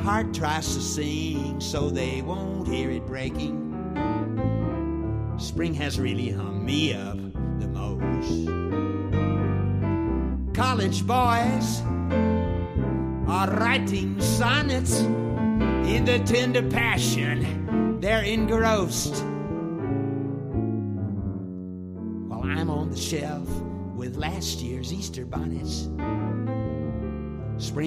heart tries to sing so they won't hear it breaking. Spring has really hung me up the most. College boys are writing sonnets in the tender passion they're engrossed, while I'm on the shelf with last year's Easter bonnets. Spring